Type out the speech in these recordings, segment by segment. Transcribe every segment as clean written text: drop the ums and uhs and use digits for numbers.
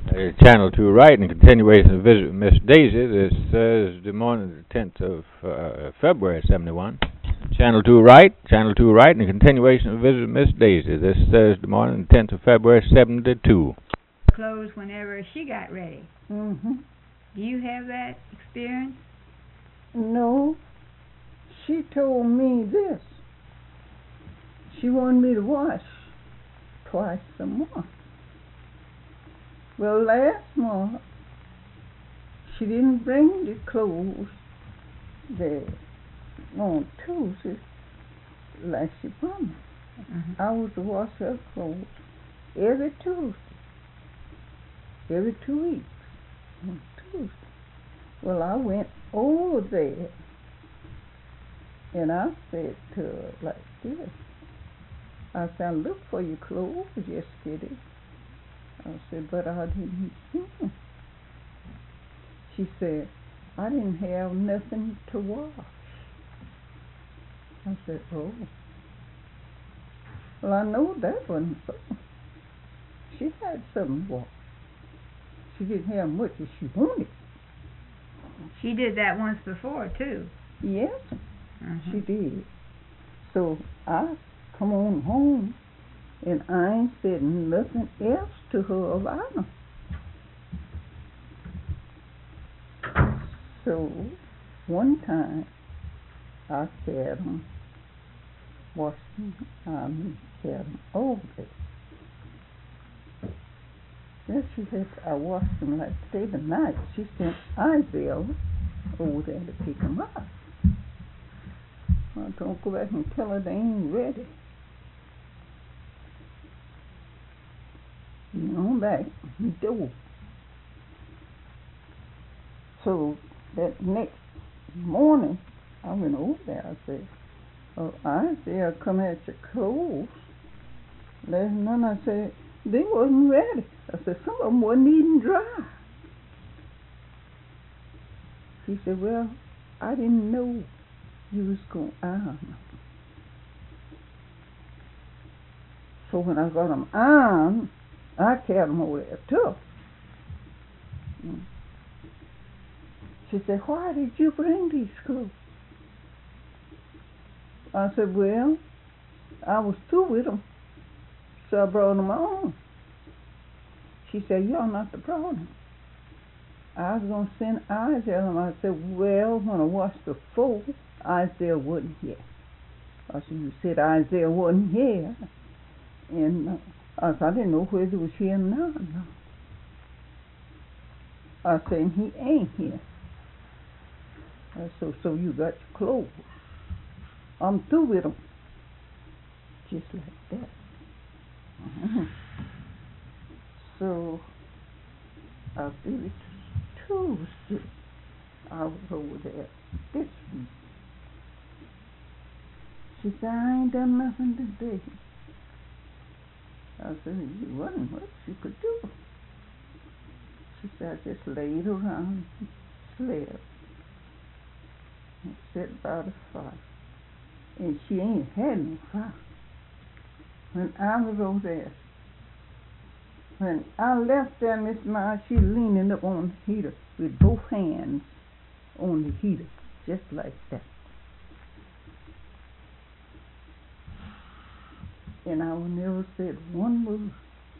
Channel 2 Right, in continuation of Visit with Miss Daisy, this Thursday morning, the 10th of February, 71. Channel 2 Right, in continuation of Visit with Miss Daisy, this Thursday morning, the 10th of February, 72. Clothes whenever she got ready. Mm-hmm. Do you have that experience? No. She told me this. She wanted me to wash twice a month. Well, last month, she didn't bring the clothes there on Tuesday like she promised. Mm-hmm. I was to wash her clothes every Tuesday, every 2 weeks on Tuesday. Well, I went over there and I said to her like this. I said, I looked for your clothes yesterday. I said, but I didn't see them. She said, I didn't have nothing to wash. I said, oh. Well, I know that wasn't so. She had something to wash. She didn't have much as she wanted. She did that once before, too. Yes, Mm-hmm. she did. So I come on home and I ain't said nothing else to her about them. So one time I carried them, washed them, carried them over there. Then she said I washed them like today tonight. She sent Isaiah over there to pick them up. I don't go back and tell her they ain't ready. You know, back the door. So that next morning, I went over there. I said, "Oh, Isaiah come at your clothes last night." I said, "They wasn't ready." I said, "Some of them wasn't even dry." He said, "Well, I didn't know you was going to iron them." So when I got them ironed, I carried them over there too. She said, "Why did you bring these clothes?" I said, "Well, I was through with them, so I brought them on." She said, "You're not the problem. I was going to send Isaiah them." I said, "Well, when I washed the floor, Isaiah wasn't here." I said, "You said Isaiah wasn't here." And I said, "I didn't know whether he was here or not." I said, "He ain't here." I said, "So you got your clothes. I'm through with them." Just like that. Mm-hmm. So I did it Tuesday. I was over there this week. She said, "I ain't done nothing today." I said, "It wasn't much you could do." She said, "I just laid around and slept and sat by the fire." And she ain't had no fire. When I was over there, when I left there, Miss Miles, she leaning up on the heater with both hands on the heater, just like that. And I never said one word.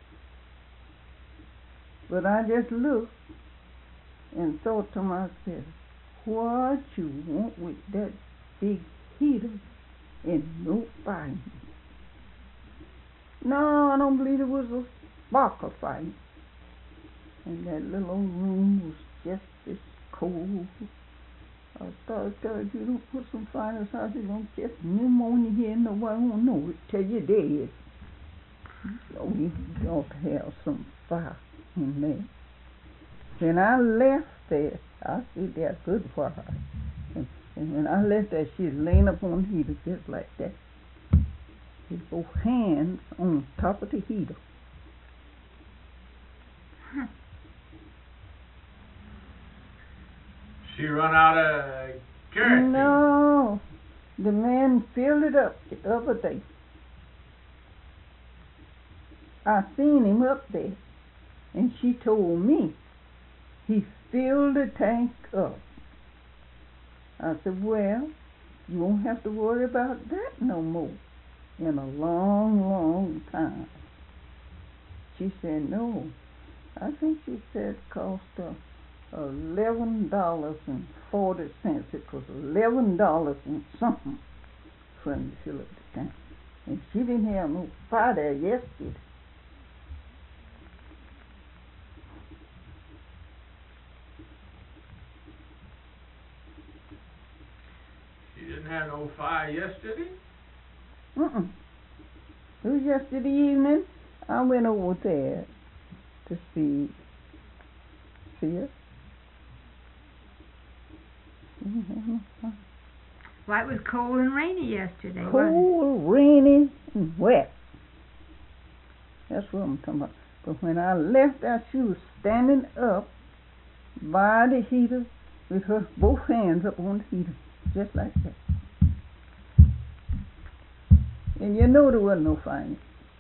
But I just looked and thought to myself, what you want with that big heater and no fire? No, I don't believe it was a spark of fire. And that little old room was just as cold. I thought, God, you don't put some fire in this house, you don't get pneumonia here, nobody won't know it till you're dead. So you ought to have some fire in there. When I left there, I see that good fire. And when I left there, she was laying up on the heater just like that, with both hands on top of the heater. She run out of kerosene? No, the man filled it up the other day. I seen him up there. And she told me he filled the tank up. I said, well, you won't have to worry about that no more in a long, long time. She said, no. I think she said it cost her $11.40. It was $11 and something for him to fill up the tank. And she didn't have no fire there yesterday. She didn't have no fire yesterday? It was yesterday evening. I went over there to see her. Well, it was cold and rainy yesterday, wasn't it? Cold, rainy, and wet. That's what I'm talking about. But when I left out, she was standing up by the heater with her both hands up on the heater, just like that. And you know there wasn't no fire.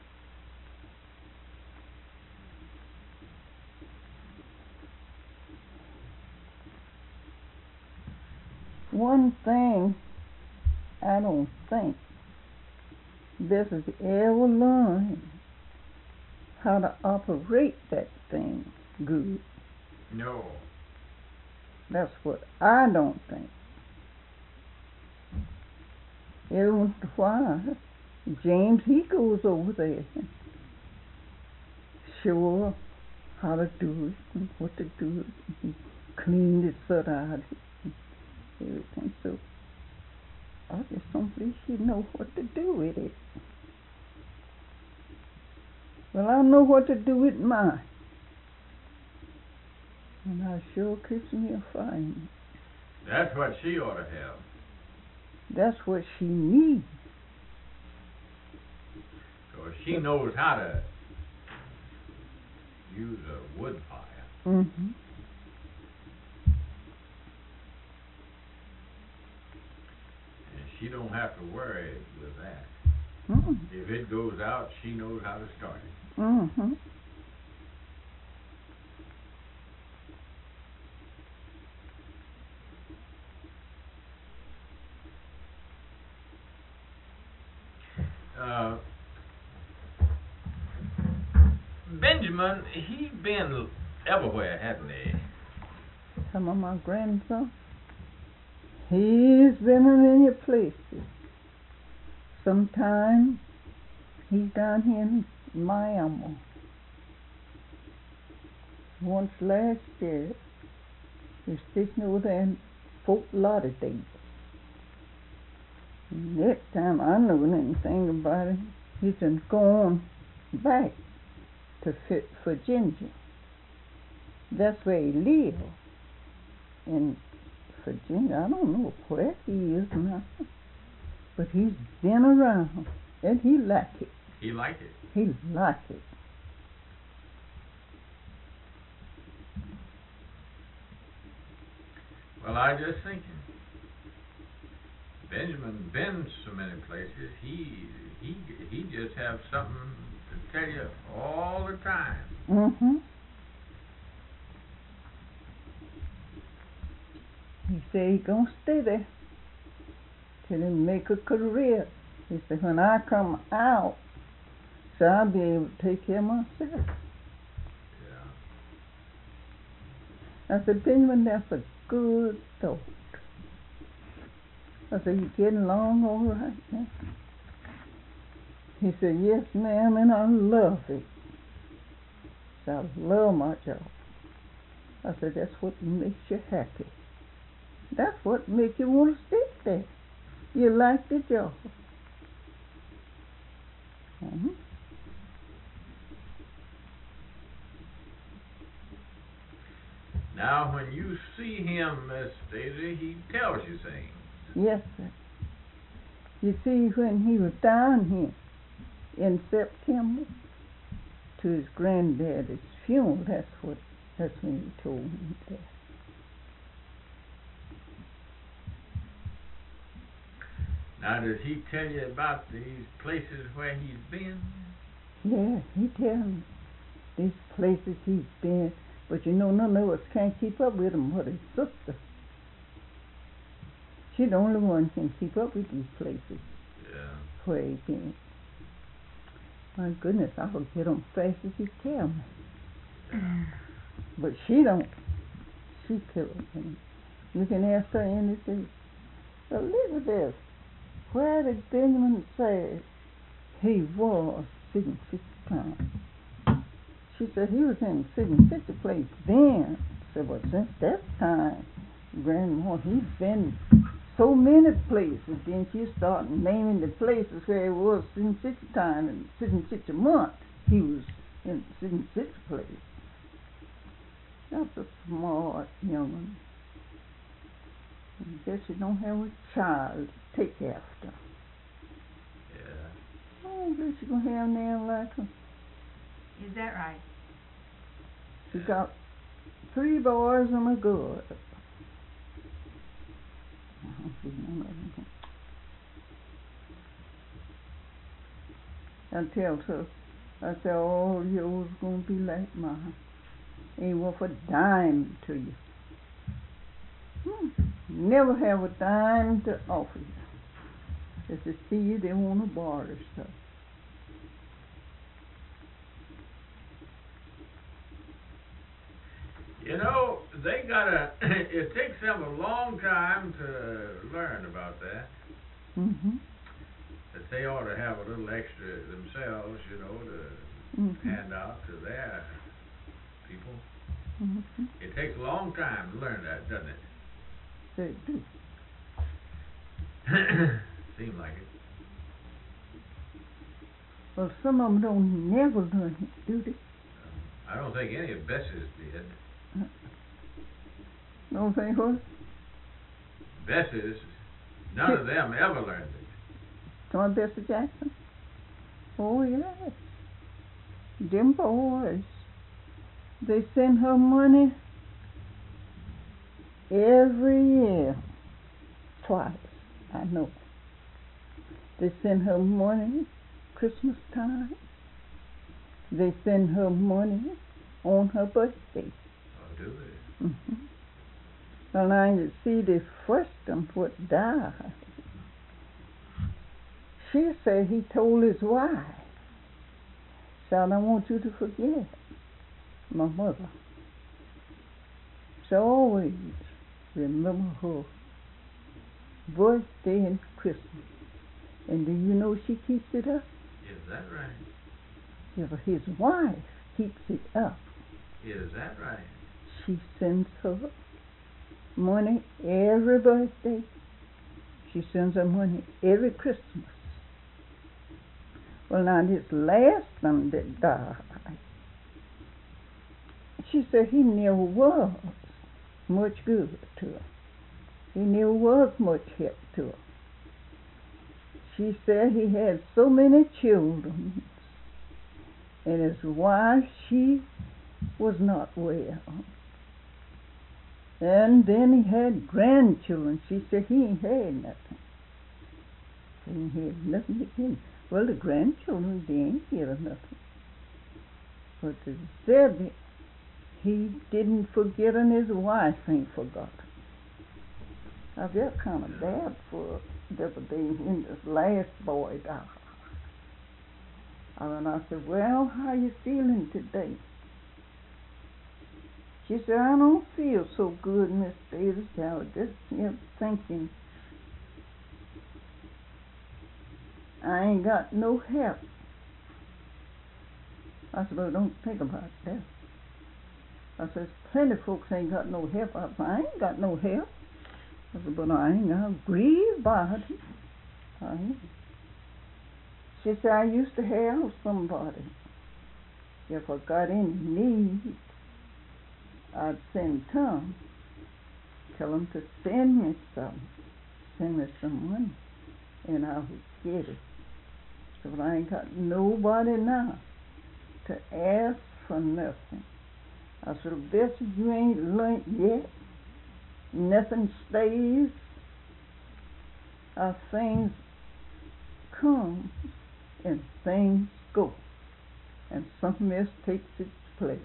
One thing I don't think this has ever learned how to operate that thing good. No. That's what I don't think. Every once in a while, James, he goes over there and show her how to do it and what to do it. He cleaned it, sort out it, and everything. So I just don't believe she knows what to do with it. Well, I know what to do with mine. And I sure keeps me a fire. That's what she ought to have. That's what she needs. So she knows how to use a wood fire. Mm-hmm. And she don't have to worry with that. Mm-hmm. If it goes out, she knows how to start it. Mm-hmm. Benjamin, he been everywhere, hasn't he? Some of my grandson, he's been in many places. Sometimes he's down here in Miami. Once last year, he was stationed over there in Fort Lauderdale. Next time I knew anything about it, he's been going back to Virginia. That's where he lives. In Virginia, I don't know where he is now, but he's been around, and he liked it. He liked it. He liked it. Well, I just thinking, Benjamin been so many places. He just have something to tell you all the time. Mm-hmm. He said he's gonna stay there till he make a career. He said, when I come out, so I'll be able to take care of myself. Yeah. I said, Benjamin, that's a good thought. I said, you getting along all right now? He said, yes, ma'am, and I love it. So I love my job. I said, that's what makes you happy. That's what makes you want to stay there. You like the job. Mm-hmm. Now, when you see him, Miss Daisy, he tells you things. Yes, sir. You see, when he was down here in September to his granddaddy's funeral, that's when he told me that. Now, does he tell you about these places where he's been? Yeah, he tell me. these places he's been. But you know, none of us can't keep up with him but his sister. She's the only one can keep up with these places. Yeah. Where he been. My goodness, I will get them fast as you tell me. But she don't. She kills him. You can ask her anything. Elizabeth, where did Benjamin say he was sitting 50 times? She said he was in sitting 50 place then. I said, well, since that time, Grandma, he's been so many places. Then she started naming the places where he was sitting 60 times and sitting 60 months. He was in sitting 60 place. That's a smart young one. I guess you don't have a child to take after. Yeah. Oh, I guess you're going to have them like her. Is that right? She got 3 boys and a girl. I tell her, I said, all yours going to be like mine. Ain't worth a dime to you. Never have a dime to offer you. Just to see you, they want to borrow stuff. You know, they gotta, it takes them a long time to learn about that. Mm-hmm. That they ought to have a little extra themselves, you know, to hand out to their people. Mm-hmm. It takes a long time to learn that, doesn't it? They do. Seems like it. Well, some of them don't never learn it, do they? I don't think any of Bess's did. Don't think what? Bess's, none of them ever learned it. John Bessie Jackson? Oh, yes. Them boys. They send her money every year. Twice, I know. They send her money Christmas time. They send her money on her birthday. Oh, do they? Mm-hmm. Well, I you see the first one what died. She said he told his wife, said, I want you to forget my mother. So always remember her birthday and Christmas. And do you know she keeps it up? Is that right? If his wife keeps it up. Is that right? She sends her money every birthday. She sends her money every Christmas. Well, now this last one that died, she said he never was much good to her. He never was much help to her. She said he had so many children, and his wife, she was not well. And then he had grandchildren. She said he ain't had nothing. He ain't had nothing to him. Well, the grandchildren, they ain't had nothing. But they said he didn't forget and his wife ain't forgot. I felt kind of bad for the other day when this last boy died. And I said, well, how you feeling today? She said, I don't feel so good, Miss Davis. I was just here thinking, I ain't got no help. I said, well, don't think about that. I said, plenty of folks ain't got no help. I said, I ain't got no help. I said, but I ain't gonna grieve about it. She said, I used to have somebody. If I got any need, I'd send Tom. Tell him to send me some. Send me some money. And I would get it. So but I ain't got nobody now to ask for nothing. I said, Bessie, you ain't learned yet. Nothing stays. Things come and things go. And something else takes its place.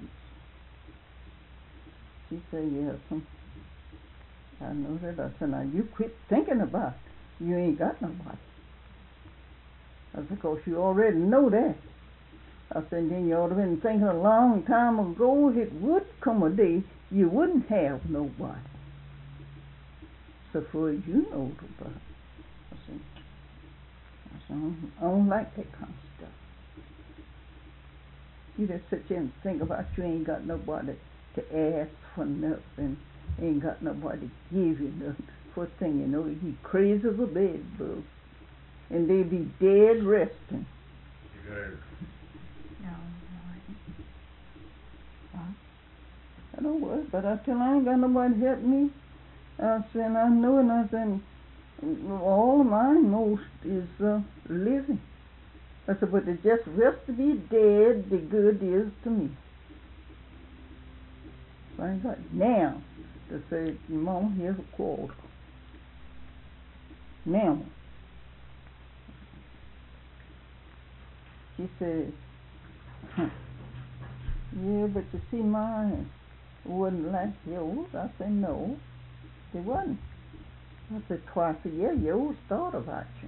She said, yes, I know that. I said, now you quit thinking about it. You ain't got nobody. I said, because you already know that. I said, then you ought to have been thinking a long time ago it would come a day you wouldn't have nobody. So far as you know about it. I don't like that kind of stuff. You just sit there and think about you ain't got nobody to ask for nothing, ain't got nobody to give you nothing. First thing you know, you be crazy as a bed bug, and they be dead resting. You got it. No, I don't worry, but I tell you, I ain't got nobody to help me. I said, I know, and I said, all of mine most is living. I said, but it just rest to be dead, the good is to me. So I ain't got now to say, Mama, here's a quarter. Now. She said, yeah, but you see, mine wasn't like yours. I said, no, it wasn't. I said, twice a year, yours thought about you.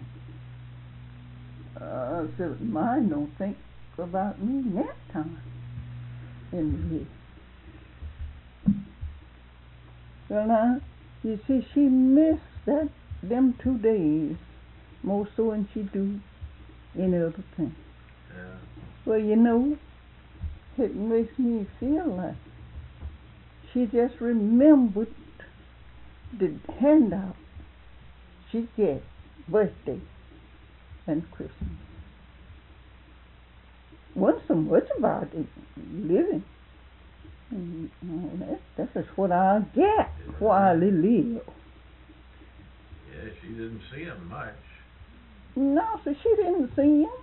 I said, mine don't think about me that time in the year. Well, now, you see, she missed them 2 days more so than she do any other thing. Yeah. Well, you know, it makes me feel like she just remembered the handout she get birthday and Christmas. Wasn't so much about it living. That's just what I get while I live. Yeah, she didn't see him much. No, so she didn't see him.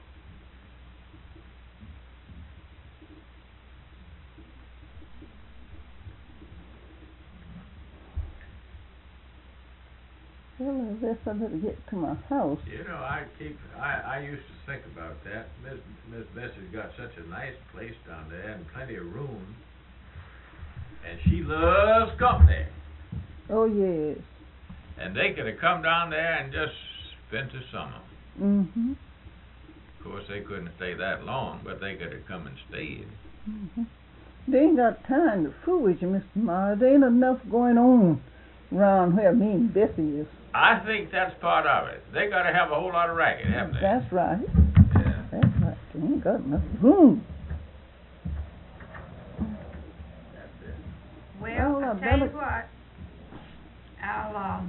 Well, I guess I better get to my house. You know, I used to think about that. Miss Bessie's got such a nice place down there and plenty of room. And she loves company. Oh, yes. And they could have come down there and just spent the summer. Mm-hmm. Of course, they couldn't stay that long, but they could have come and stayed. Mm-hmm. They ain't got time to fool with you, Mr. Myers. There ain't enough going on around where me and Bessie is. I think that's part of it. They got to have a whole lot of racket, haven't they? That's right. Yeah. That's right. They ain't got enough room. That's it. well, Well, I'll tell you what. I'll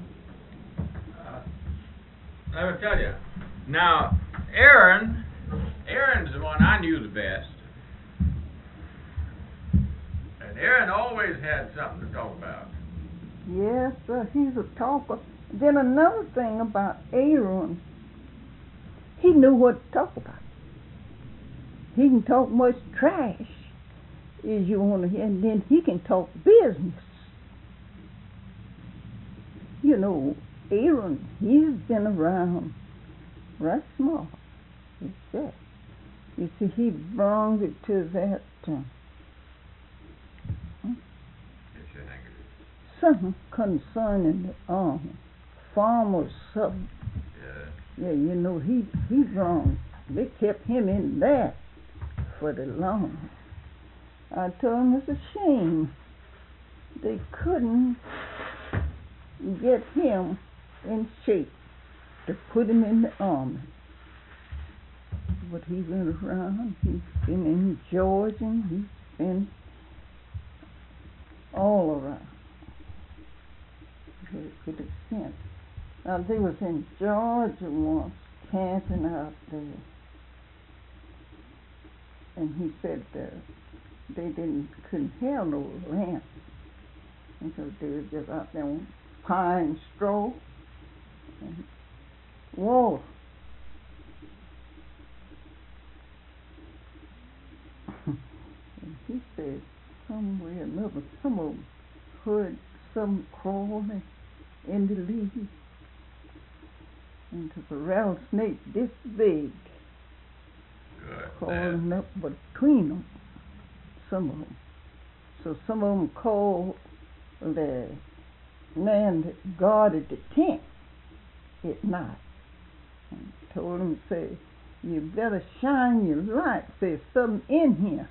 Let me tell you. Now, Aaron's the one I knew the best. And Aaron always had something to talk about. Yes, sir. He's a talker. Then another thing about Aaron, he knew what to talk about. He can talk much trash as you want to hear, and then he can talk business. You know, Aaron, he's been around right small. He said. You see, he brings it to that It's your handkerchief. something concerning the army, farmers something. Yeah. Yeah, you know, he wrong. They kept him in that for the long. I told him it's a shame they couldn't get him in shape to put him in the army. But he went around, he's been in Georgia, he's been all around. Very good extent. Now, they was in Georgia once, camping out there. And he said they couldn't have no lamp. And so they were just out there on pine straw and water. And he said some way or another, some of them heard some crawling in the leaves. And there's a rattlesnake this big Good. crawling up between them. some of them. So some of them called the man that guarded the tent at night and told him, say, you better shine your light. There's something in here.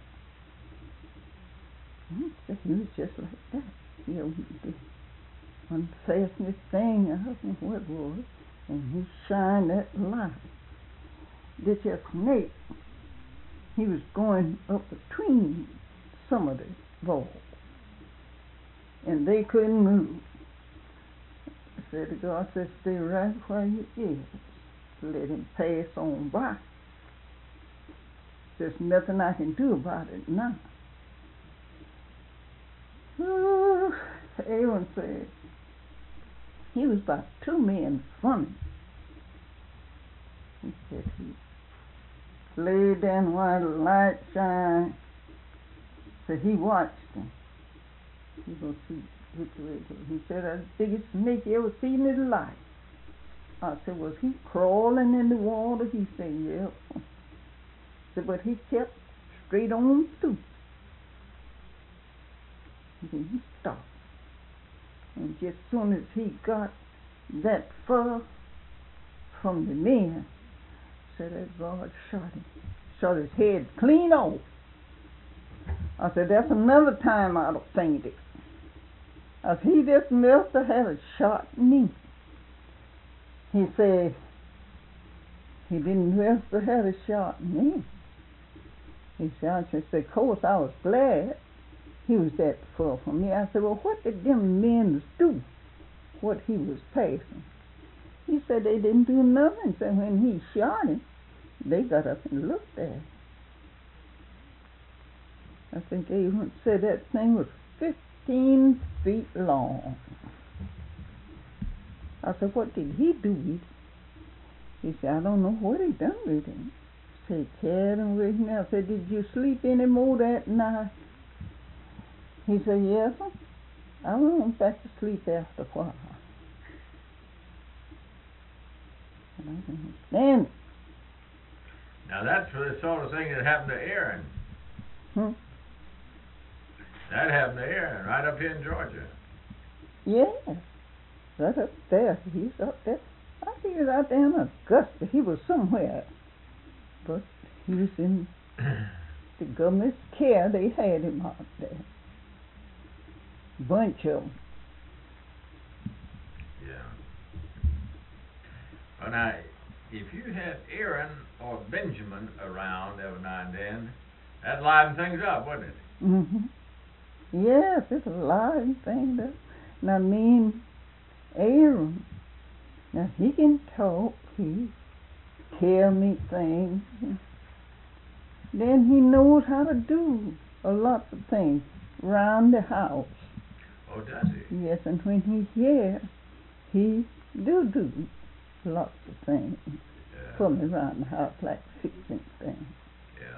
So he was just like that. You know, he unfastened this thing, I don't know what it was, and he shined that light. This here snake, he was going up between some of the balls, and they couldn't move. Said to God, said, stay right where you is. Let him pass on by. There's nothing I can do about it now. Aaron said he was about 2 men from him. He said he laid down while the light shined. So he watched him. He gonna see which way it was. He said, that's the biggest snake you ever seen in his life. I said, was he crawling in the water? He said, yeah. I said, but he kept straight on through. And then he stopped. And just as soon as he got that far from the men, said that God shot him. Shot his head clean off. I said, that's another time I'd have fainted. I said, he just must have had a shot me. He said, he didn't must have had a shot me. He said, I just said, of course I was glad he was that far from me. I said, well, what did them men do? What he was passing? He said they didn't do nothing. So when he shot him, they got up and looked at him. I think they even said that thing was 15 feet long. I said, what did he do with it? He said, I don't know what he done with him. I said, carried him with him. I said, did you sleep any more that night? He said, yes, sir. I went back to sleep after a while. And I didn't stand it. Now that's the sort of thing that happened to Aaron. That happened to Aaron right up here in Georgia. Yeah, right up there. He's up there. I think he was out there in Augusta. He was somewhere. But he was in the government's care. They had him out there. Bunch of them. Yeah. Well, now, if you had Aaron or Benjamin around every now and then, that'd liven things up, wouldn't it? Mm-hmm. Yes, it's a live thing. Now, me and Aaron, now he can talk. He tell me things. Then he knows how to do a lot of things around the house. Oh, does he? Yes, and when he's here, he do lots of things for me around the house, like fixing things. Yeah.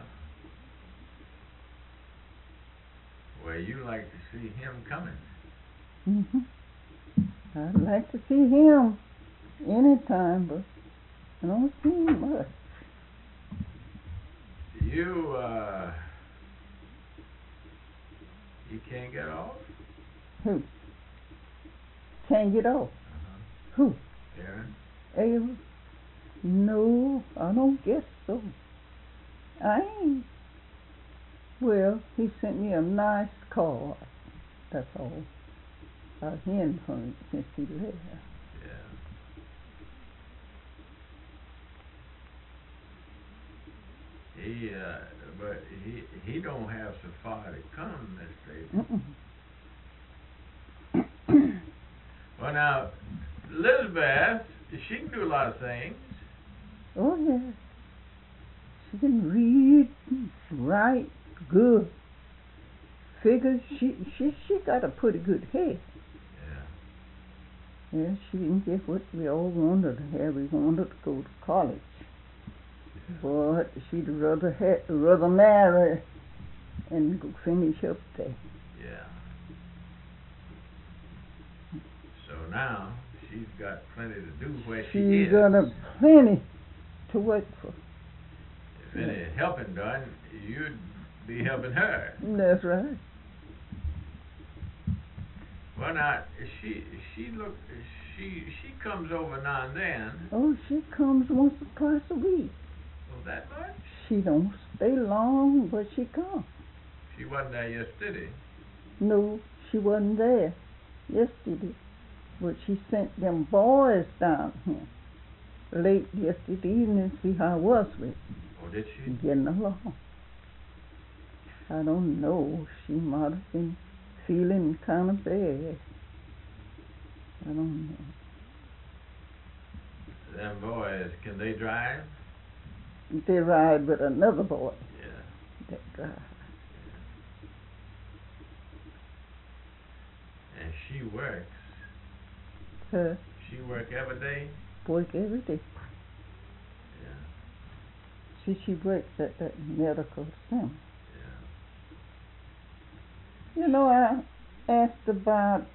Well, you like to see him coming. I'd like to see him anytime, but I don't see him much. You can't get off? Who? Can't get off? Who? Aaron? Aaron? No, I don't guess so. I ain't. Well, he sent me a nice card. That's all. I've heard from him since he left. Yeah. But he don't have so far to come, Miss Daisy. Well, now, Elizabeth, she can do a lot of things. Oh, yeah. She can read, write, good. Figures, she got a pretty good head. Yeah. Yeah, she didn't get what we all wanted to have. We wanted to go to college. But she'd rather marry and go finish up there. Yeah. So now she's got plenty to do where she is. She's got a plenty to work for. If any helping done, you'd be helping her. That's right. Well, now she comes over now and then. Oh, she comes once or twice a week. Oh, that much? She don't stay long, but she comes. She wasn't there yesterday. No, she wasn't there yesterday, but she sent them boys down here late yesterday evening to see how I was with Oh, did she? getting along. I don't know. She might have been feeling kind of bad. I don't know. Them boys, can they drive? They ride with another boy Yeah. that drives. And she works. Her She work every day? work every day. Yeah. See, she works at that medical center. Yeah. You know, I asked about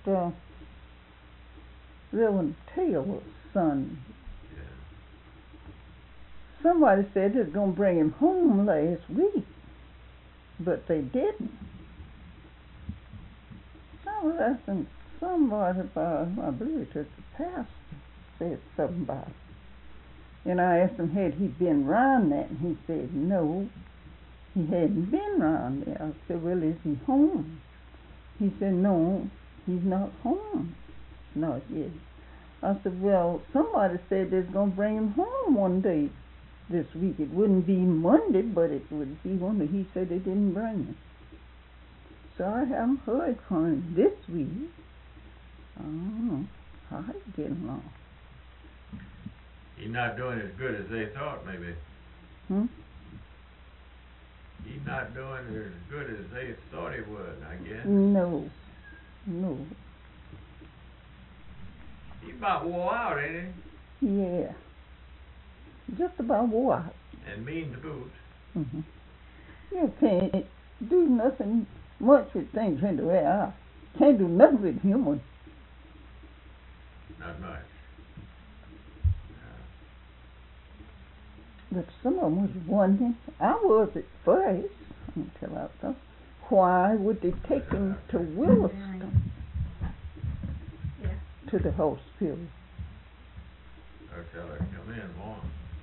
Reverend Taylor's son. Yeah. Somebody said they was going to bring him home last week, but they didn't. I was asking somebody about him. I believe it was the pastor said something about it. And I asked him, had he been round that? And he said, no, he hadn't been round there. I said, well, is he home? He said, no, he's not home. Not yet. I said, well, somebody said they're going to bring him home one day this week. It wouldn't be Monday, but it would be one day. He said they didn't bring him. So I haven't heard from him this week. I don't know how he's getting along. He's not doing as good as they thought, maybe. He's not doing as good as they thought he would, I guess. No. He about wore out, ain't he? Yeah. Just about wore out. And mean to boot. Mm-hmm. You can't do nothing much with things when they wear out. Can't do nothing with humans. Not much. But some of them was wondering, I was at first, until I thought, why would they take him to Williston, to the hospital? Or tell her to come in more.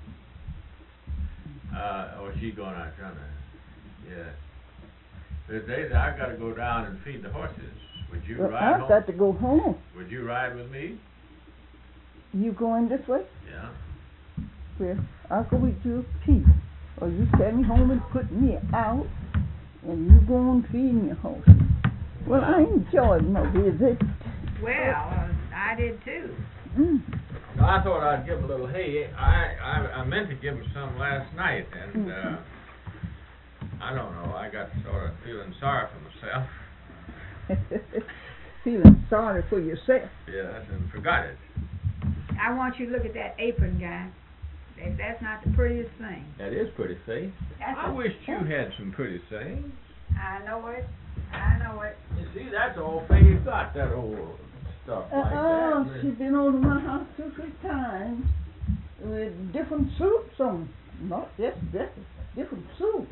She's going out yonder. Yeah. There's days I got to go down and feed the horses. Would you Well, ride I've home? got to go home. Would you ride with me? You going this way? Yeah. Well, I'll go with you, Pete. Or you send me home and put me out, and you go on feeding your horses. Well, I enjoyed my visit. Well, I did too. No, I thought I'd give him a little hay. I meant to give him some last night, and I don't know. I got sort of feeling sorry for myself. Feeling sorry for yourself. Yes, and forgot it. I want you to look at that apron, guy. That's not the prettiest thing. That is pretty, see? I wish you had some pretty things. I know it. You see, that's all Faye got, that old stuff like that. She's been over to my house 2 or 3 times with different suits on. Not just dresses, different suits.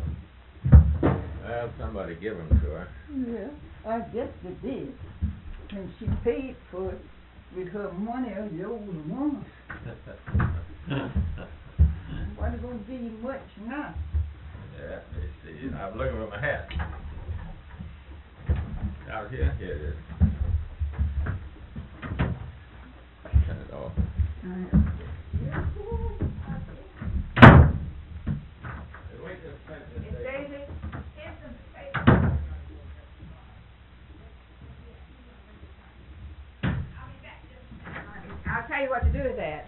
Well, somebody give them to her. Yeah, I guess they did. And she paid for it with her money of the old woman. Nobody's gonna give you much now. Yeah, let me see. I'm looking for my hat. Out here? Here it is. Turn it off. Wait just a second. Daisy, I'll tell you what to do with that.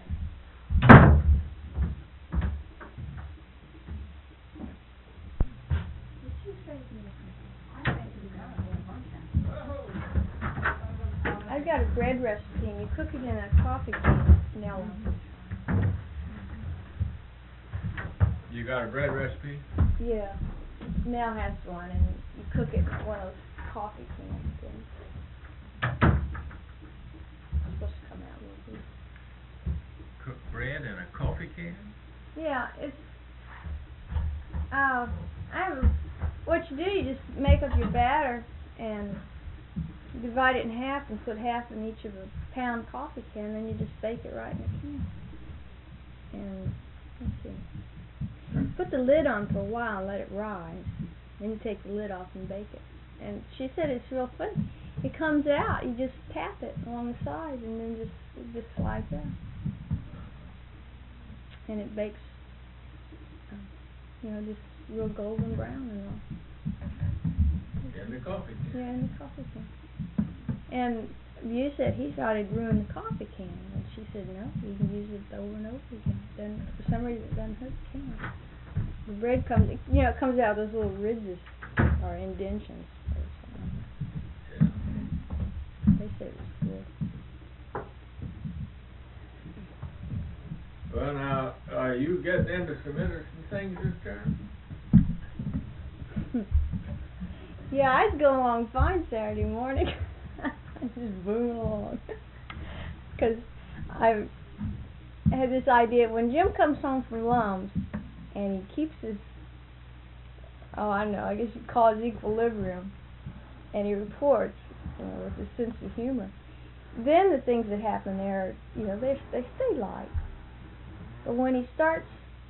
I've got a bread recipe, and you cook it in a coffee can, Nella. You got a bread recipe? Yeah, Nell has one, and you cook it in one of those coffee can things. It's supposed to come out real good. Cook bread in a coffee can? Yeah, it's. I have what you do, you just make up your batter and divide it in half and put half in each of a pound coffee can, and then you just bake it right in the can. And let's see, put the lid on for a while and let it rise. Then you take the lid off and bake it. And she said it's real funny. It comes out. You just tap it along the side, and then it just slides out. And it bakes, just real golden brown and all. In the coffee can. Yeah, in the coffee can. And you said he thought it'd ruin the coffee can, and she said no, you can use it over and over again. Then for some reason it doesn't hurt the can. The bread comes, it comes out those little ridges or indentions or something. Yeah. They said it was good. Well, now, are you getting into some interesting things this term? Yeah, I was going along fine Saturday morning. Just booming along. Because I had this idea, when Jim comes home from Lums, and he keeps his, I guess you'd call it equilibrium, and he reports, with a sense of humor, then the things that happen there, they stay light. But when he starts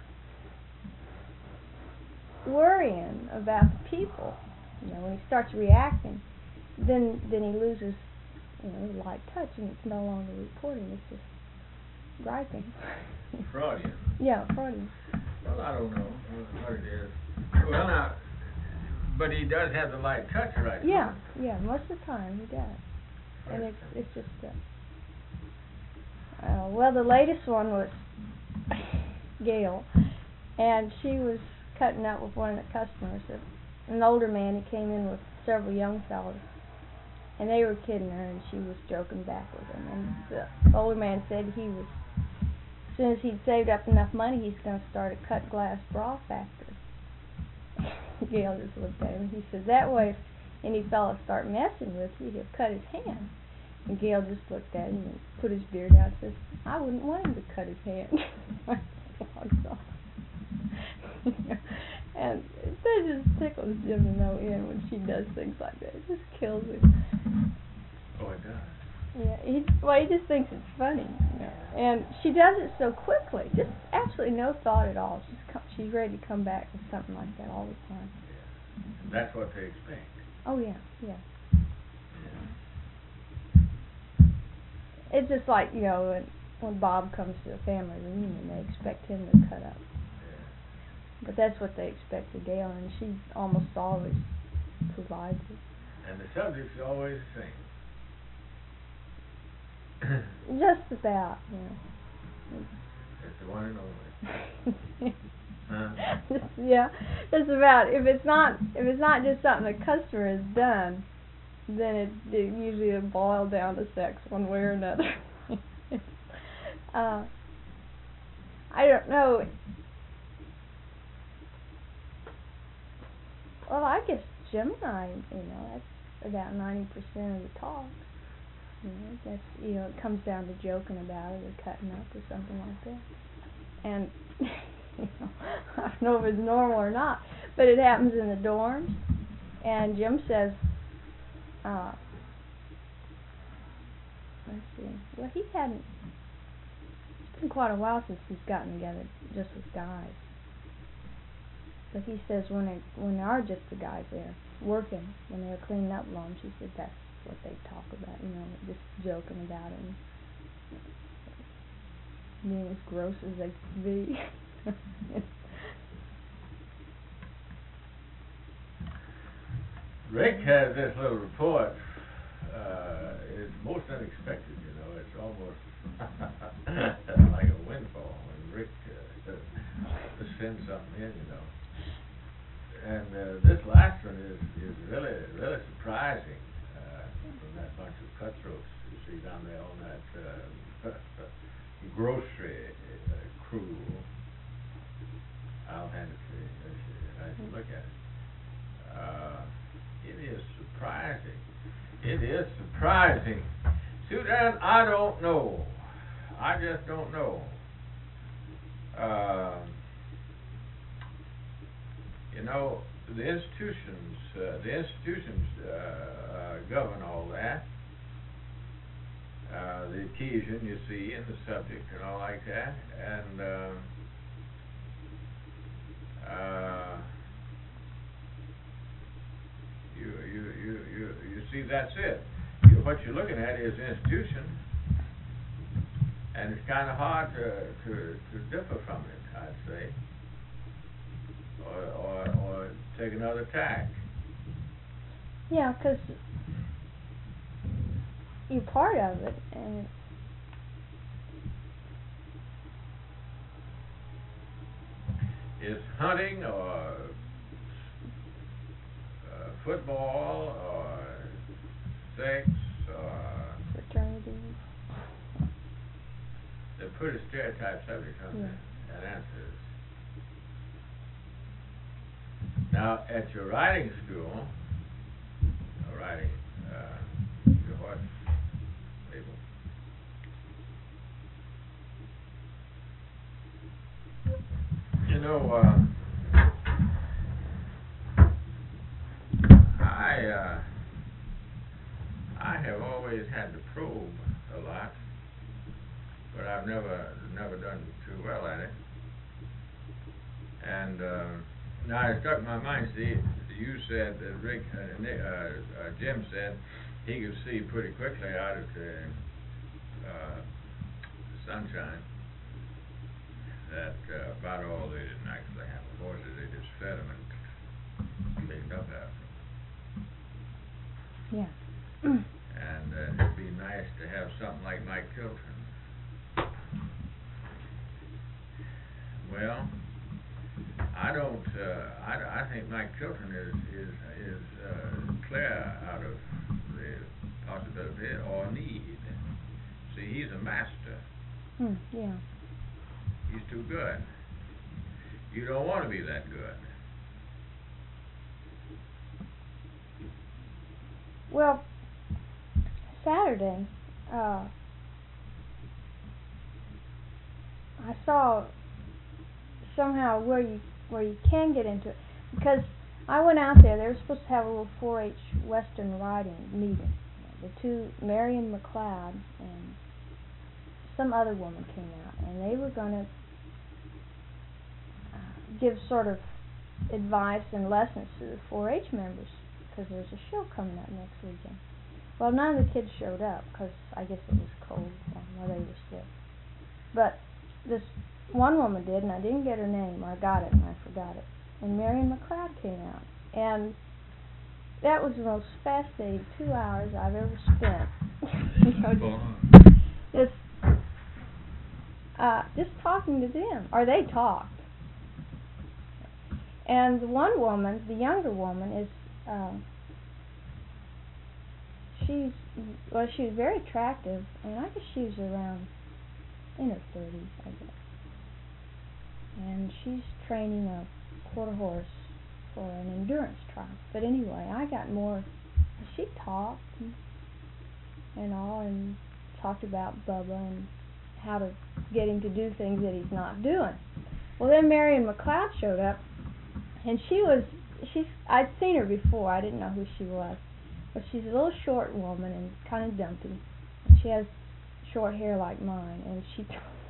worrying about the people, when he starts reacting, then he loses, light touch, and it's no longer reporting, it's just griping. Freudian. Yeah, Freudian. Well, I don't know what it is. Well, now, but he does have the light touch, right? Yeah, most of the time he does. And it's just, well, the latest one was Gail, and she was cutting up with one of the customers, an older man. He came in with several young fellas, and they were kidding her, and she was joking back with him. And the older man said as soon as he'd saved up enough money, he's going to start a cut glass bra factory. Gail just looked at him. He said, that way, if any fella start messing with you, he'll cut his hand. And Gail just looked at him and put his beard out and says, I wouldn't want him to cut his hand. And that just tickles Jim to no end when she does things like that. It just kills him. Oh, it does. Yeah, he just thinks it's funny, and she does it so quickly, just absolutely no thought at all. She's ready to come back with something like that all the time. Yeah. And that's what they expect. Oh yeah. Yeah. It's just like when Bob comes to a family reunion, they expect him to cut up. Yeah. But that's what they expect of Gail, and she almost always provides it. And the subject's always the same. Just about, It's the one and only. Huh? Yeah, just about. If it's not just something the customer has done, then it usually will boil down to sex one way or another. I don't know. Well, I guess Jim and I, that's about 90% of the talk. That's it comes down to joking about it or cutting up or something like that. And I don't know if it's normal or not, but it happens in the dorms. And Jim says, let's see. Well, it's been quite a while since he's gotten together just with guys. But he says when there are just the guys there working, when they're cleaning up Lums, he said that's what they talk about, just joking about it and being as gross as they can be. Rick has this little report. It's most unexpected, It's almost like a windfall when Rick sends something in, And this last one is really, really surprising. From that bunch of cutthroats you see down there on that grocery crew. I'll hand it to you. I can look at it. It is surprising. It is surprising. Sudan, I don't know. I just don't know. the institutions govern all that. The occasion, you see, and the subject and all like that, and you see, that's it. What you're looking at is institution, and it's kind of hard to differ from it, I'd say, or take another tack. Yeah, 'cause you're part of it, and Is hunting or football or sex or fraternities. they're pretty stereotyped subjects, aren't Yeah. they? And answers. Now, at your riding school, or riding your horse stable, you know, I have always had to probe a lot, but I've never done too well at it. And now it struck my mind. See, you said that Jim said he could see pretty quickly out of the sunshine that about all they didn't actually have horses; they just fed them and cleaned up after them. Yeah. And it'd be nice to have something like Mike Tilton. Well, I don't. I think Mike Tilton is clear out of the possibility or need. See, he's a master. Yeah. He's too good. You don't want to be that good. Well, Saturday, I saw somehow where you can get into it, because I went out there. They were supposed to have a little 4-H Western riding meeting. The two, Marion McLeod and some other woman came out, and they were going to give sort of advice and lessons to the 4-H members, because there's a show coming up next weekend. Well, none of the kids showed up because I guess it was cold or they were sick. But this one woman did, and I didn't get her name, or I got it and I forgot it. And Marion McLeod came out, and that was the most fascinating 2 hours I've ever spent. Just talking to them, or they talked. And the one woman, the younger woman, is she was very attractive, and I guess she was around in her 30s, I guess. And she's training a quarter horse for an endurance trial. But anyway, I got more. She talked and all, and talked about Bubba and how to get him to do things that he's not doing. Well, then Marion McLeod showed up, and I'd seen her before. I didn't know who she was. But she's a little short woman and kind of dumpy. She has short hair like mine, and she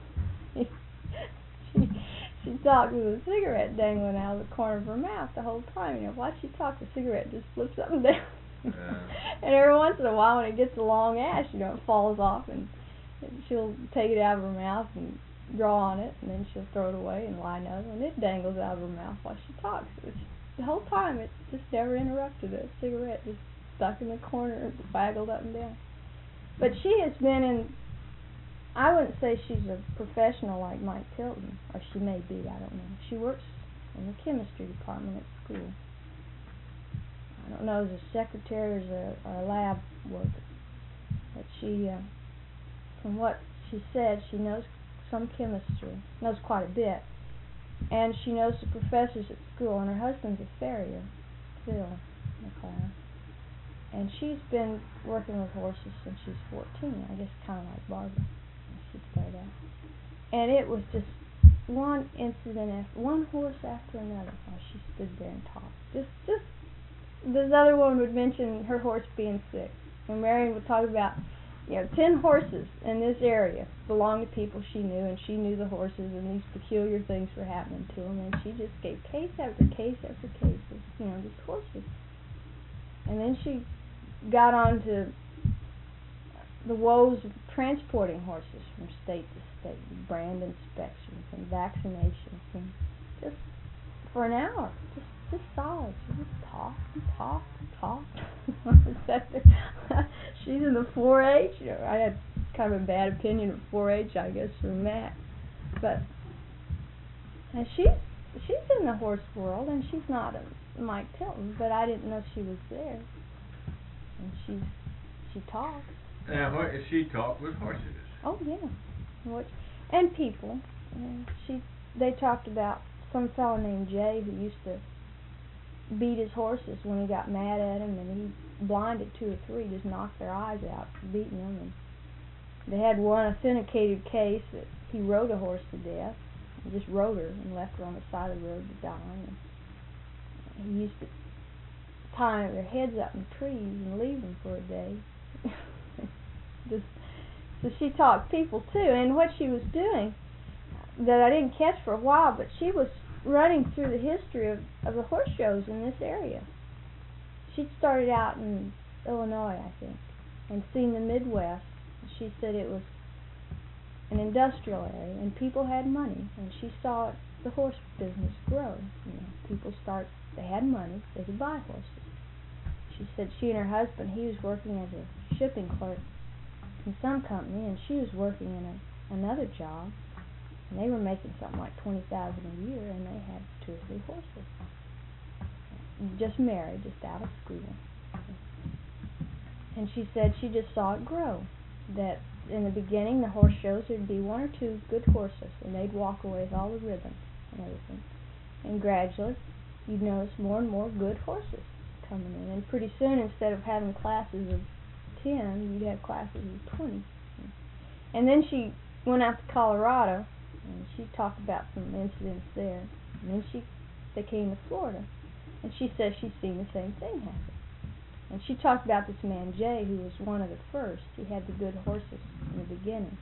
talked with a cigarette dangling out of the corner of her mouth the whole time. You know, while she talks, the cigarette just flips up and down. And every once in a while, when it gets a long ash, you know, it falls off, and she'll take it out of her mouth and draw on it, and then she'll throw it away and lie another, and it dangles out of her mouth while she talks. The whole time, it just never interrupted. A cigarette just stuck in the corner and waggled up and down. But she has been in, I wouldn't say she's a professional like Mike Tilton, or she may be, I don't know. She works in the chemistry department at school. I don't know, as a secretary or a lab worker. But she, from what she said, she knows some chemistry, knows quite a bit. And she knows the professors at school, and her husband's a farrier, Phil McLeod. And she's been working with horses since she's 14, I guess, kind of like Barbara. She started out. And it was just one incident after one horse after another while she stood there and talked. Just this other woman would mention her horse being sick, and Marion would talk about, 10 horses in this area belonged to people she knew, and she knew the horses, and these peculiar things were happening to them, and she just gave case after case after case of, these horses. And then she got on to the woes of transporting horses from state to state, brand inspections and vaccinations, and just for an hour, just solid. She just talked and talked and talked. She's in the 4-H. I had kind of a bad opinion of 4-H, I guess, from that. But and she's in the horse world, and she's not a Mike Tilton, but I didn't know she was there. And she talks. What she talked with horses? Oh yeah, and people. And they talked about some fellow named Jay who used to beat his horses when he got mad at him, and he blinded 2 or 3, just knocked their eyes out beating them. And they had one authenticated case that he rode a horse to death. He just rode her and left her on the side of the road to die. And he used to tie their heads up in trees and leave them for a day. So she talked people too, and what she was doing that I didn't catch for a while, but she was running through the history of the horse shows in this area. She'd started out in Illinois, I think, and seen the Midwest. She said it was an industrial area, and people had money, and she saw the horse business grow. They had money, they could buy horses. She said she and her husband, he was working as a shipping clerk in some company, and she was working in another job, and they were making something like $20,000 a year, and they had 2 or 3 horses. Just married, just out of school. And she said she just saw it grow. That in the beginning, the horse shows, there'd be 1 or 2 good horses, and they'd walk away with all the ribbons and everything. And gradually, you'd notice more and more good horses coming in. And pretty soon, instead of having classes of 10, you'd have classes of 20. And then she went out to Colorado, and she talked about some incidents there. And then they came to Florida, and she says she's seen the same thing happen. And she talked about this man Jay, who was one of the first. He had the good horses in the beginning.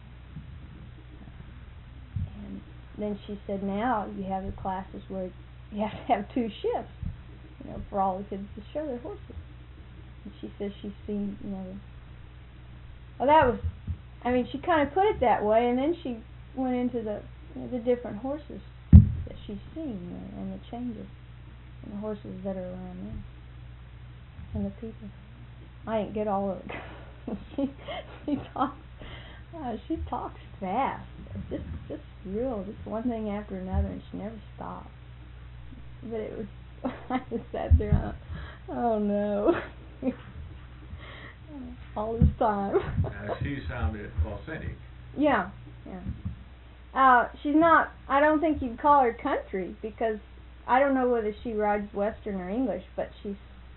And then she said now you have the classes where you have to have 2 shifts, for all the kids to show their horses. And she says she's seen, she kind of put it that way, and then she went into the different horses that she's seen and the changes in the horses that are around there. And the people. I didn't get all of it. She talks fast. Just one thing after another, and she never stopped. But it was, I just sat there and oh no. All this time. She sounded authentic. Yeah. She's not, I don't think you'd call her country, because I don't know whether she rides Western or English, but she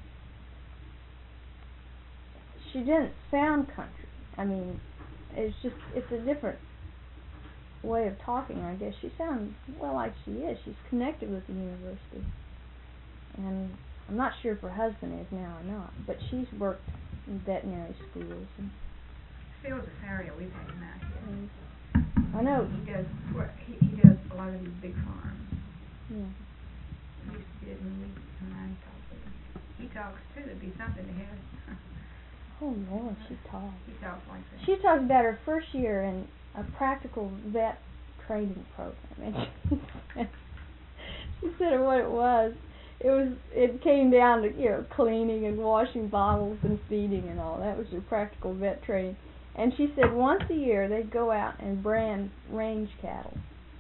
didn't sound country. It's a different way of talking, I guess. She sounds like she is. She's connected with the university. And I'm not sure if her husband is now or not, but she's worked in veterinary schools. And Phil's a farrier. We've had him out here. I know. He does a lot of these big farms. Yeah. He used to do it when I talked with him. He talks too. It'd be something to have. Oh Lord, she talks. He talks like that. She talks about her first year in a practical vet training program, and she said what it was. It came down to cleaning and washing bottles and feeding and all. That was her practical vet training. And she said once a year they'd go out and brand range cattle.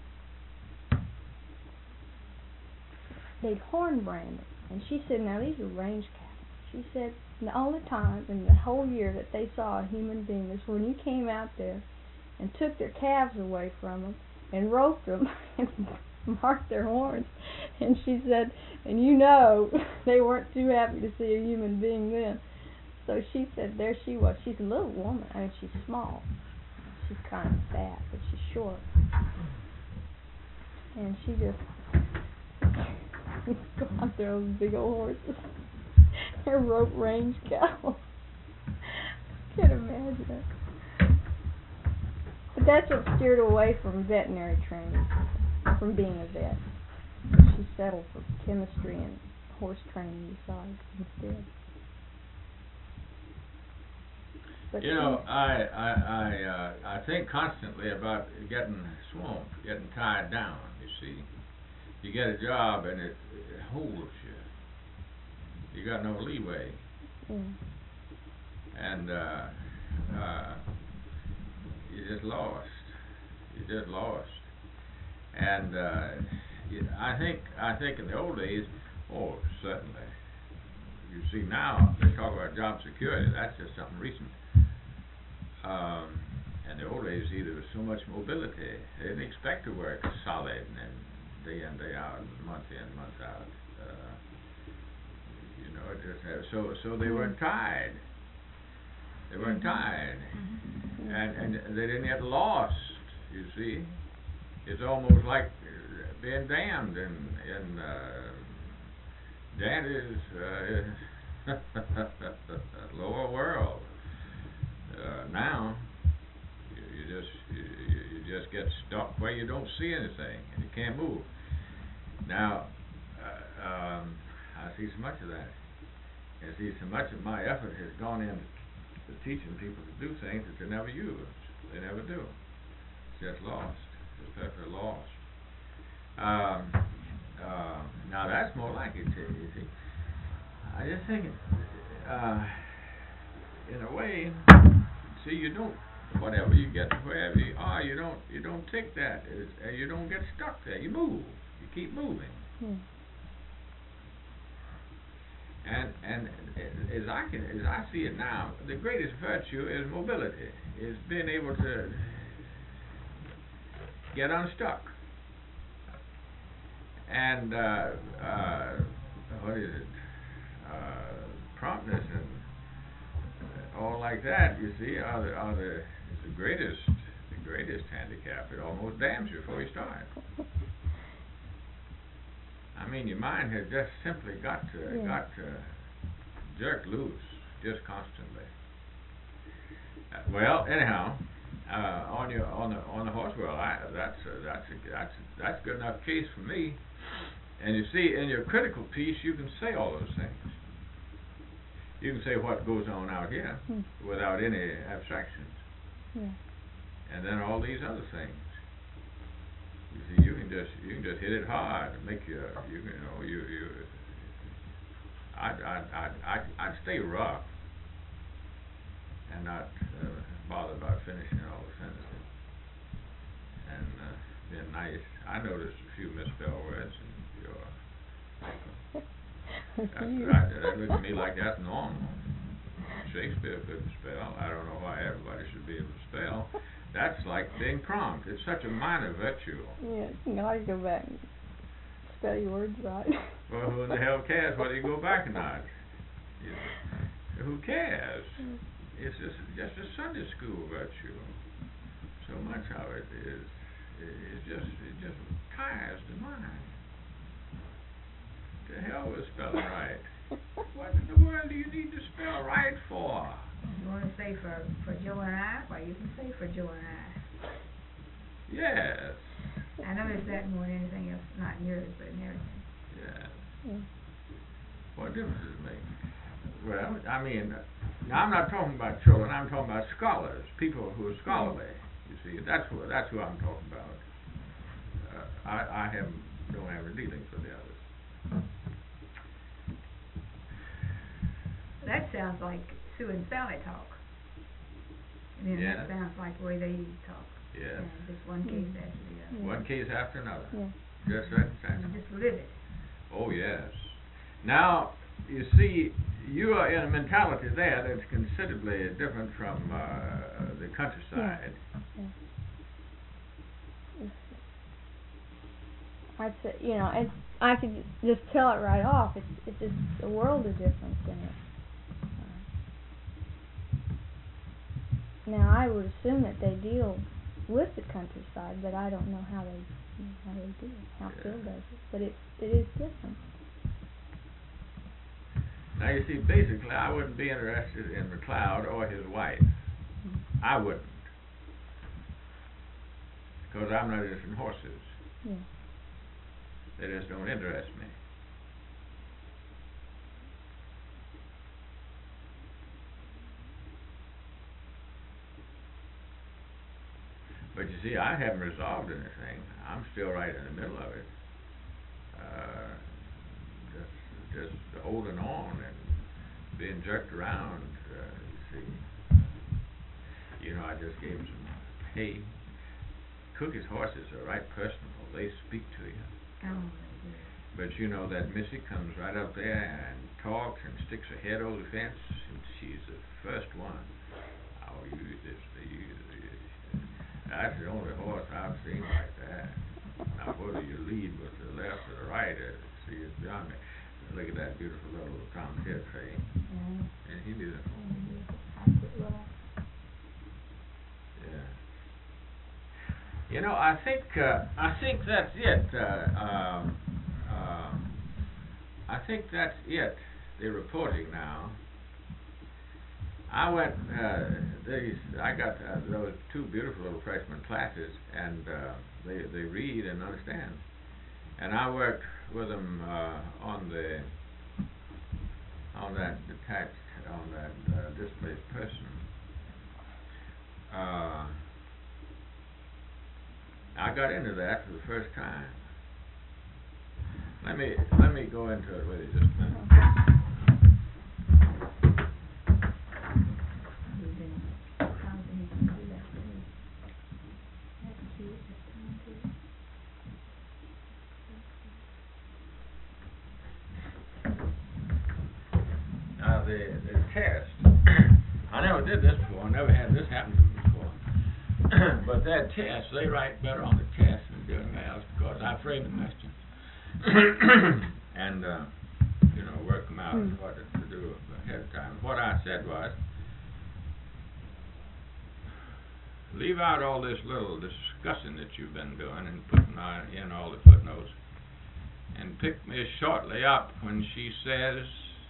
They'd horn brand them. And she said, now these are range cattle. She said the only time in the whole year that they saw a human being was when you came out there and took their calves away from them and roped them and marked their horns. And she said, and they weren't too happy to see a human being then. So she said there she was. She's a little woman. She's small. She's kind of fat, but she's short. and she just go out there with big old horses. They're rope range cows. Can't imagine it. But that's what steered her away from veterinary training, from being a vet. She settled for chemistry and horse training besides instead. But You know, I think constantly about getting swamped, getting tied down, you see. You get a job and it holds you. You got no leeway. Yeah. And you just lost. You just lost. And I think in the old days, oh, certainly. You see now, they talk about job security. That's just something recent. In the old days, there was so much mobility. They didn't expect to work solid and day in, day out, month in, month out. You know, it just so they weren't tied. They weren't tied, and they didn't get lost. You see, it's almost like being damned in Dante's lower world. Now you just get stuck where you don't see anything and you can't move. Now I see so much of that. I see so much of my effort has gone into teaching people to do things that they never use. They never do. It's just lost. It's perfectly lost. Now that's more like it, you see. I just think, in a way, see, you don't, whatever you get, wherever you are, you don't take that. You don't get stuck there. You move. You keep moving. And as I see it now, the greatest virtue is mobility. Is being able to get unstuck. And what is it? Promptness and all like that. You see, are the greatest handicap. It almost damns you before you start. I mean, your mind has just simply got to jerk loose just constantly. Well, anyhow, on the horse world, that's good enough case for me. And you see, in your critical piece, you can say all those things. You can say what goes on out here without any abstractions. And then all these other things. You see, you can just hit it hard and make I'd stay rough and not bother about finishing all the sentences and being nice. I noticed a few misspelled words in your that looked to me like that's normal. Shakespeare couldn't spell. I don't know why everybody should be able to spell. That's like being prompt. It's such a minor virtue. Yeah, you gotta go back and spell your words right. Well, who in the hell cares whether you go back or not? Who cares? It's just a Sunday school virtue. So much of it is it just tires the mind. To hell with spelling right. What in the world do you need to spell right for? You want to say for Joe and I? Well, you can say for Joe and I. Yes. I noticed that more than anything else, not in yours, but in everything. Yes. What difference does it make? Well, I mean, now I'm not talking about children. I'm talking about scholars, people who are scholarly. You see, that's who I'm talking about. I don't have a dealings with the others. That sounds like Sue and Sally talk. And then that sounds like the way they talk. Yes. Just one case after the other. One case after another. Yeah. Just right inside. You just live it. Oh, yes. Now, you see, you are in a mentality there that's considerably different from the countryside. Yeah. I'd say, you know, I could just tell it right off. It's just a world of difference in it. Now, I would assume that they deal with the countryside, but I don't know how they do it, how Yeah. Phil does it. But it is different. Now you see, basically, I wouldn't be interested in McLeod or his wife. I wouldn't, because I'm not interested in horses. Yeah. They just don't interest me. But you see, I haven't resolved anything. I'm still right in the middle of it. Just holding on and being jerked around. You see, I just gave him some hay. Cookie's horses are right personal. They speak to you. Oh, But that Missy comes right up there and talks and sticks her head over the fence, and she's the first one. I'll use this for you. That's the only horse I've seen like that. Now, whether you lead with the left or the right, see, it's beyond me. Look at that beautiful little Tom Tidd thing. And he did it. Yeah. I think that's it. I think that's it. The reporting now. I went. I got those two beautiful little freshman classes, and they read and understand. And I worked with them on that displaced person. I got into that for the first time. Let me go into it with you just a minute. Now the test. I never did this before. I never had this happen to me before. But that test, they write better on the test than doing else because I frame the questions and work them out what to do ahead of time. What I said was, leave out all this little discussing that you've been doing and putting in all the footnotes, and pick Miss Shortley up when she says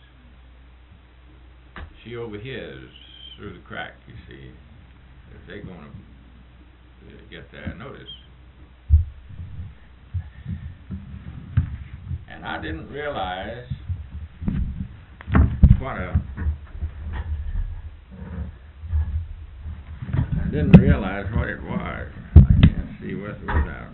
she overhears through the crack. You see, if they're going to get their notice. And I didn't realize what it was. I can't see what it was out.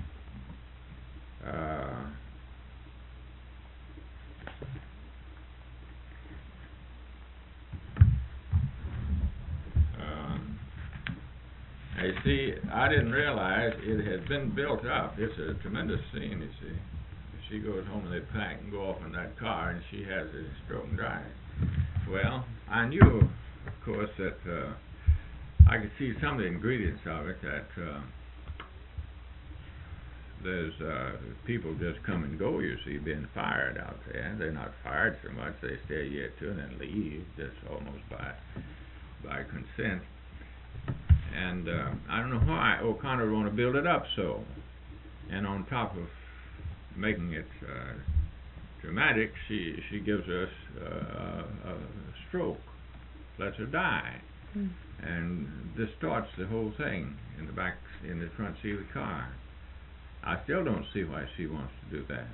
You see, I didn't realize it had been built up. It's a tremendous scene, you see. She goes home and they pack and go off in that car, and she has a stroke and drive. Well, I knew, of course, that I could see some of the ingredients of it, that there's people just come and go, you see, being fired out there. They're not fired so much. They stay a year or two and then leave, just almost by consent. And I don't know why O'Connor want to build it up so. And on top of making it dramatic, she gives us a stroke, lets her die, and distorts the whole thing in the front seat of the car. I still don't see why she wants to do that.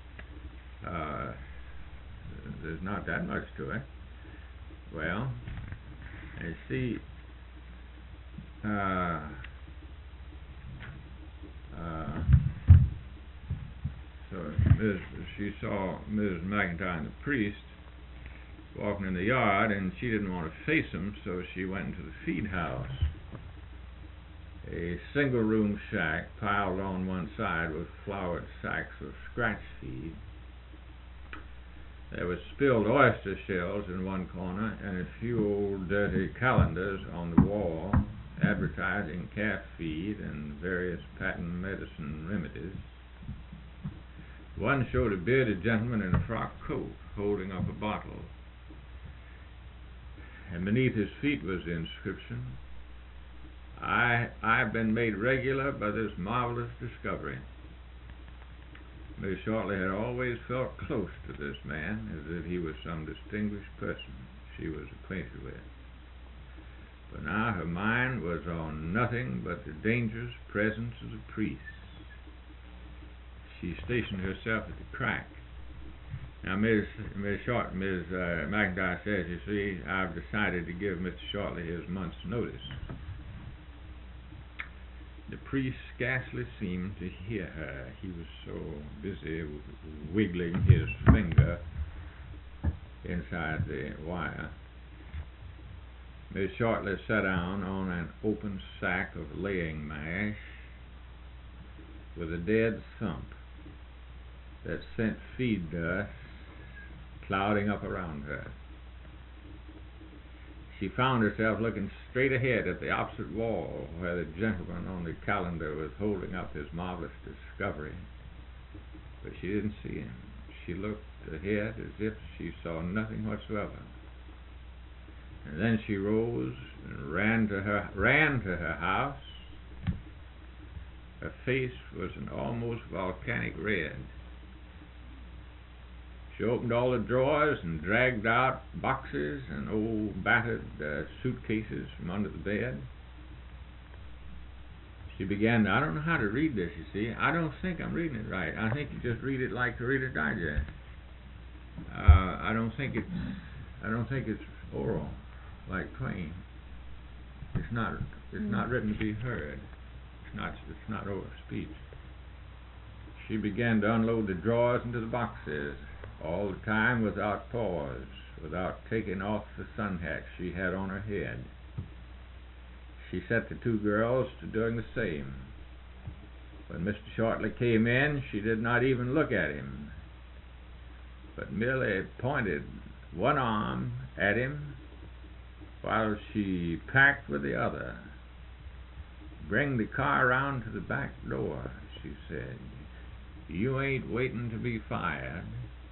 There's not that much to it. Well, you see. So she saw Mrs. McIntyre and the priest walking in the yard, and she didn't want to face them, so she went into the feed house. A single-room shack piled on one side with flowered sacks of scratch feed. There were spilled oyster shells in one corner and a few old dirty calendars on the wall advertising calf feed and various patent medicine remedies. One showed a bearded gentleman in a frock coat holding up a bottle, and beneath his feet was the inscription, I've been made regular by this marvelous discovery. Miss Shortley had always felt close to this man, as if he was some distinguished person she was acquainted with. But now her mind was on nothing but the dangerous presence of the priest. She stationed herself at the crack. Now, Miss McIntyre says, you see, I've decided to give Mr. Shortley his month's notice. The priest scarcely seemed to hear her. He was so busy wiggling his finger inside the wire. Miss Shortley sat down on an open sack of laying mash with a dead thump that sent feed dust clouding up around her. She found herself looking straight ahead at the opposite wall where the gentleman on the calendar was holding up his marvelous discovery. But she didn't see him. She looked ahead as if she saw nothing whatsoever. And then she rose and ran to her house. Her face was an almost volcanic red. She opened all the drawers and dragged out boxes and old battered suitcases from under the bed. She began, I don't know how to read this, you see. I don't think I'm reading it right. I think you just read it like the Reader's Digest. I don't think it's oral like Twain. It's not written to be heard. It's not oral speech. She began to unload the drawers into the boxes, all the time without pause, without taking off the sun hat she had on her head. She set the two girls to doing the same. When Mr. Shortley came in, she did not even look at him, but merely pointed one arm at him while she packed with the other. Bring the car around to the back door, she said. You ain't waiting to be fired.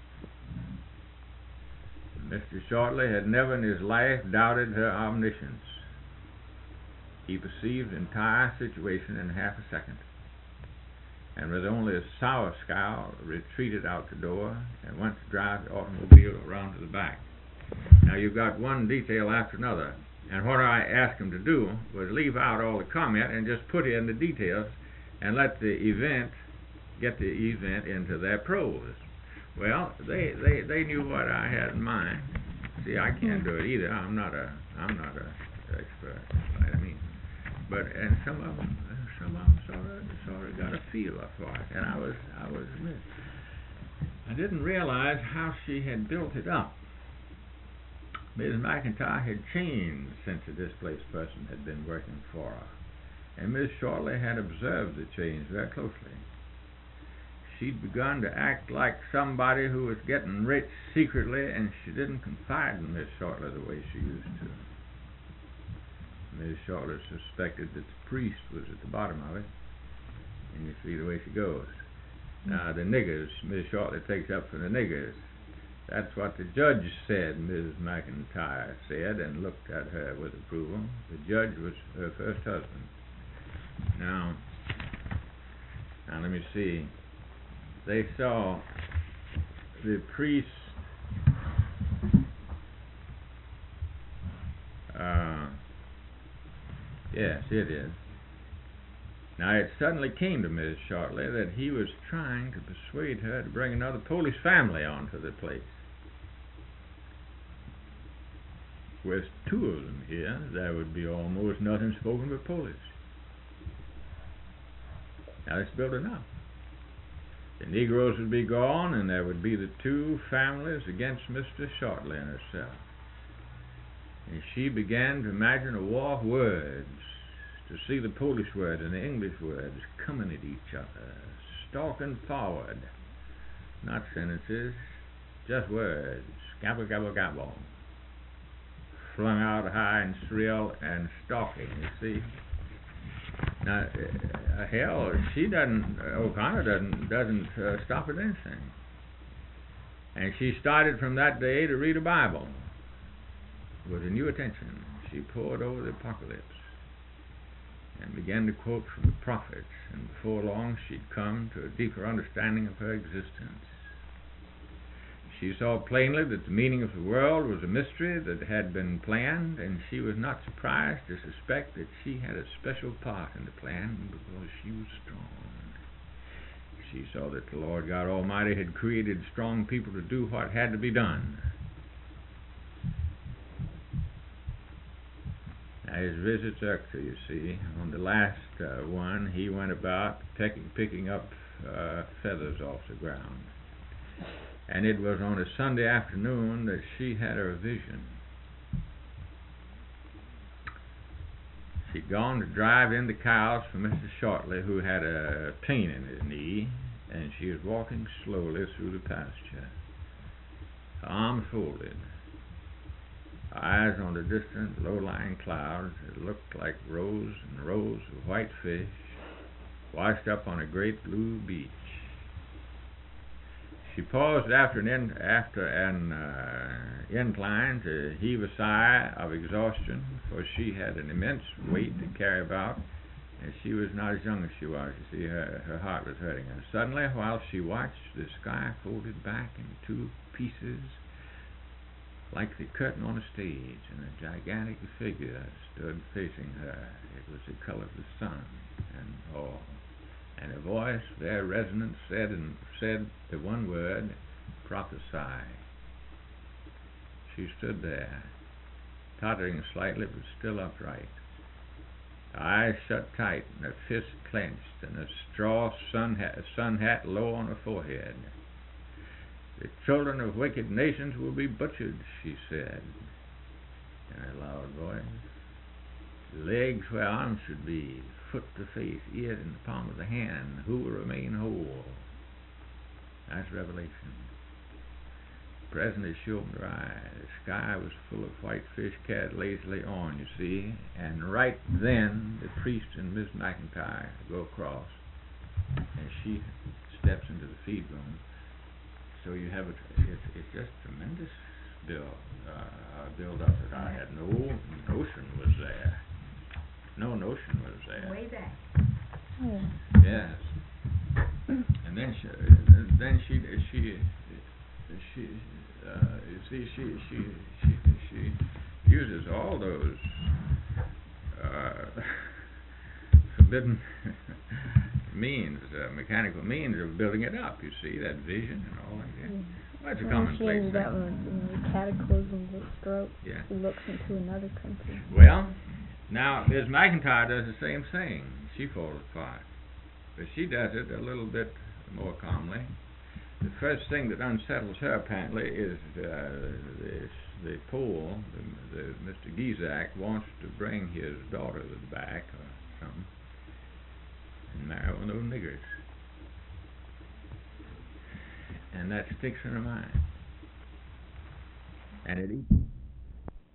Mr. Shortley had never in his life doubted her omniscience. He perceived the entire situation in half a second, and with only a sour scowl retreated out the door and went to drive the automobile around to the back. Now you've got one detail after another, and what I asked him to do was leave out all the comment and just put in the details and let the event get the event into their prose. Well, they knew what I had in mind. See, I can't do it either. I'm not a expert by any means. But and some of them sort of got a feel for it, and I was I didn't realize how she had built it up. Mrs. McIntyre had changed since a displaced person had been working for her, and Miss Shortley had observed the change very closely. She'd begun to act like somebody who was getting rich secretly, and she didn't confide in Miss Shortley the way she used to. Miss Shortley suspected that the priest was at the bottom of it, and you see the way she goes. Now, the niggers, Miss Shortley takes up for the niggers. That's what the judge said, Mrs. McIntyre said, and looked at her with approval. The judge was her first husband. Now let me see. They saw the priest yes, it is. Now it suddenly came to Miss Shortley that he was trying to persuade her to bring another Polish family onto the place. With two of them here, there would be almost nothing spoken but Polish. Now it's building up. The Negroes would be gone, and there would be the two families against Mr. Shortley and herself. And she began to imagine a war of words, to see the Polish word and the English words coming at each other, stalking forward. Not sentences, just words. Gabble, gabble, gabble. Flung out high and shrill and stalking, you see. Now, hell, she doesn't, O'Connor doesn't stop at anything. And she started from that day to read a Bible with a new attention. She pored over the Apocalypse. and began to quote from the prophets, and before long she'd come to a deeper understanding of her existence. She saw plainly that the meaning of the world was a mystery that had been planned, and she was not surprised to suspect that she had a special part in the plan because she was strong. She saw that the Lord God Almighty had created strong people to do what had to be done. Now, his visits irked her, you see. On the last one, he went about picking up feathers off the ground. And it was on a Sunday afternoon that she had her vision. She'd gone to drive in the cows for Mr. Shortley, who had a pain in his knee, and she was walking slowly through the pasture, her arms folded, her eyes on the distant low-lying clouds that looked like rows and rows of white fish washed up on a great blue beach. She paused after an incline to heave a sigh of exhaustion, for she had an immense weight to carry about, and she was not as young as she was. You see, her heart was hurting her. Suddenly, while she watched, the sky folded back in two pieces like the curtain on a stage, and a gigantic figure stood facing her. It was the color of the sun, and a voice, very resonant, said the one word, prophesy. She stood there, tottering slightly but still upright, her eyes shut tight and her fists clenched, and a straw sun hat low on her forehead. The children of wicked nations will be butchered, she said in a loud voice. Legs where arms should be, foot to face, ear in the palm of the hand, who will remain whole? That's Revelation. Presently she opened her eyes. The sky was full of white fish carried lazily on, you see, and right then the priest and Miss McIntyre go across, and she steps into the feed room. So you have it's just tremendous build up that I had no notion was there. No notion was there. Way back. Yeah. Yes. And then she you see she uses all those forbidden means, mechanical means of building it up. You see that vision and all like that. Well, it's a commonplace thing. That one, the cataclysm, the stroke. Yeah. He looks into another country. Well, now Miss McIntyre does the same thing. She falls apart, but she does it a little bit more calmly. The first thing that unsettles her apparently is the Pole, Mr. Gizak wants to bring his daughter back or something and marry one of those niggers. And that sticks in her mind. And it eats.